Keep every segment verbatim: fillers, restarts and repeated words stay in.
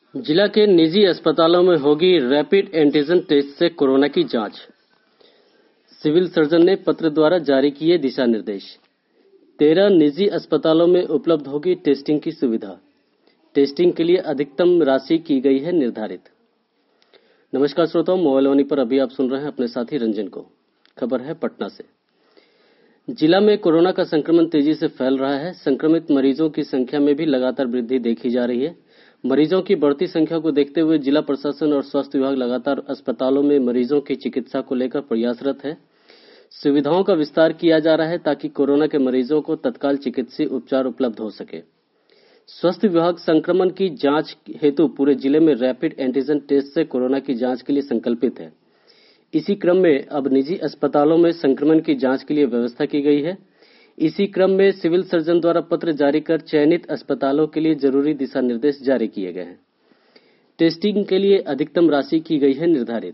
जिला के निजी अस्पतालों में होगी रैपिड एंटीजन टेस्ट से कोरोना की जांच। सिविल सर्जन ने पत्र द्वारा जारी किए दिशा निर्देश। तेरह निजी अस्पतालों में उपलब्ध होगी टेस्टिंग की सुविधा। टेस्टिंग के लिए अधिकतम राशि की गई है निर्धारित। नमस्कार श्रोताओं, मोबाइल वाणी पर अभी आप सुन रहे हैं अपने साथी रंजन को। खबर है पटना से। जिला में कोरोना का संक्रमण तेजी से फैल रहा है। संक्रमित मरीजों की संख्या में भी लगातार वृद्धि देखी जा रही है। मरीजों की बढ़ती संख्या को देखते हुए जिला प्रशासन और स्वास्थ्य विभाग लगातार अस्पतालों में मरीजों की चिकित्सा को लेकर प्रयासरत है। सुविधाओं का विस्तार किया जा रहा है ताकि कोरोना के मरीजों को तत्काल चिकित्सीय उपचार उपलब्ध हो सके। स्वास्थ्य विभाग संक्रमण की जांच हेतु पूरे जिले में रैपिड एंटीजन टेस्ट से कोरोना की जांच के लिए संकल्पित है। इसी क्रम में अब निजी अस्पतालों में संक्रमण की जांच के लिए व्यवस्था की गई है। इसी क्रम में सिविल सर्जन द्वारा पत्र जारी कर चयनित अस्पतालों के लिए जरूरी दिशा निर्देश जारी किए गए हैं। टेस्टिंग के लिए अधिकतम राशि की गई है निर्धारित।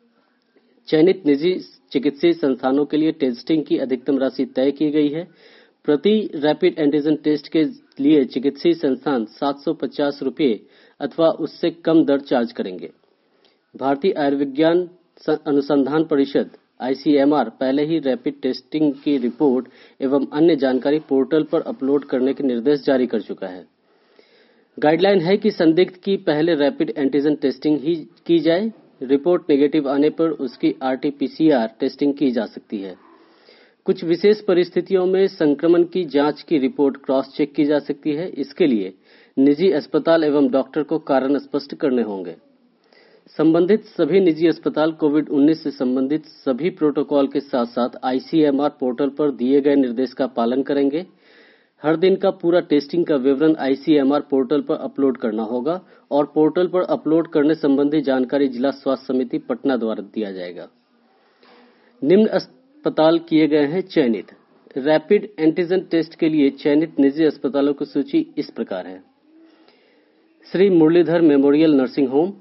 चयनित निजी चिकित्सीय संस्थानों के लिए टेस्टिंग की अधिकतम राशि तय की गई है। प्रति रैपिड एंटीजन टेस्ट के लिए चिकित्सीय संस्थान सात सौ पचास रुपये अथवा उससे कम दर चार्ज करेंगे। भारतीय आयुर्विज्ञान अनुसंधान परिषद आईसीएमआर पहले ही रैपिड टेस्टिंग की रिपोर्ट एवं अन्य जानकारी पोर्टल पर अपलोड करने के निर्देश जारी कर चुका है। गाइडलाइन है कि संदिग्ध की पहले रैपिड एंटीजन टेस्टिंग ही की जाए। रिपोर्ट नेगेटिव आने पर उसकी आरटीपीसीआर टेस्टिंग की जा सकती है। कुछ विशेष परिस्थितियों में संक्रमण की जांच की रिपोर्ट क्रॉस चेक की जा सकती है। इसके लिए निजी अस्पताल एवं डॉक्टर को कारण स्पष्ट करने होंगे। संबंधित सभी निजी अस्पताल कोविड उन्नीस से संबंधित सभी प्रोटोकॉल के साथ साथ आईसीएमआर पोर्टल पर दिए गए निर्देश का पालन करेंगे। हर दिन का पूरा टेस्टिंग का विवरण आईसीएमआर पोर्टल पर अपलोड करना होगा और पोर्टल पर अपलोड करने संबंधी जानकारी जिला स्वास्थ्य समिति पटना द्वारा दिया जाएगा। निम्न अस्पताल किए गए हैं चयनित। रैपिड एंटीजन टेस्ट के लिए चयनित निजी अस्पतालों की सूची इस प्रकार है। Shri Murlidhar memorial nursing home,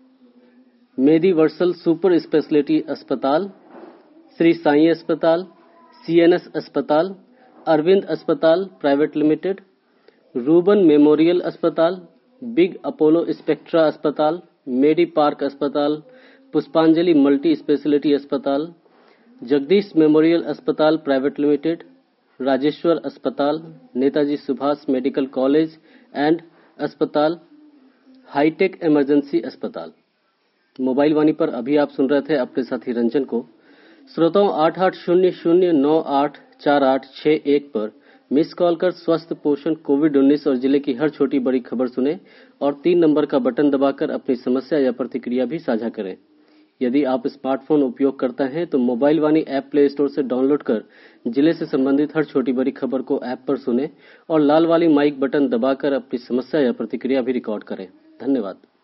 Medivarsal super speciality अस्पताल, श्री साई अस्पताल, सीएनएस अस्पताल, अरविंद अस्पताल प्राइवेट लिमिटेड, रूबन मेमोरियल अस्पताल, बिग अपोलो स्पेक्ट्रा अस्पताल, मेडी पार्क अस्पताल, पुष्पांजलि मल्टी स्पेशलिटी अस्पताल, जगदीश मेमोरियल अस्पताल प्राइवेट लिमिटेड, राजेश्वर अस्पताल, Netaji Subhash medical college and अस्पताल, हाईटेक इमरजेंसी अस्पताल। मोबाइल वाणी पर अभी आप सुन रहे थे अपने साथी रंजन को। श्रोताओं, आठ आठ शून्य शून्य नौ आठ चार आठ छह एक पर मिस कॉल कर स्वस्थ पोषण कोविड उन्नीस और जिले की हर छोटी बड़ी खबर सुने और तीन नंबर का बटन दबाकर अपनी समस्या या प्रतिक्रिया भी साझा करें। यदि आप स्मार्टफोन उपयोग करते हैं तो mobile Vani app Play Store से डाउनलोड कर जिले से संबंधित हर छोटी बड़ी खबर को ऐप पर सुने और लाल वाली माइक बटन दबाकर अपनी समस्या या प्रतिक्रिया भी रिकॉर्ड करें। धन्यवाद।